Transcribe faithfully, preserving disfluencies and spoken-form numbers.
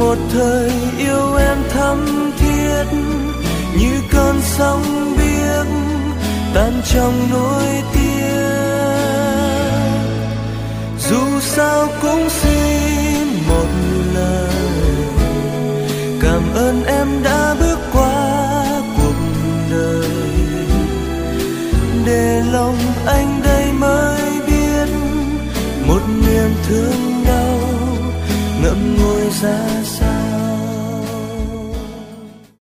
một thời yêu em thắm thiết như cơn sóng biếc tan trong nỗi tiếc. Dù sao cũng xin một lời cảm ơn em đã bước qua cuộc đời, để lòng anh đây mới biết một niềm thương đau ngậm ngùi ra sao.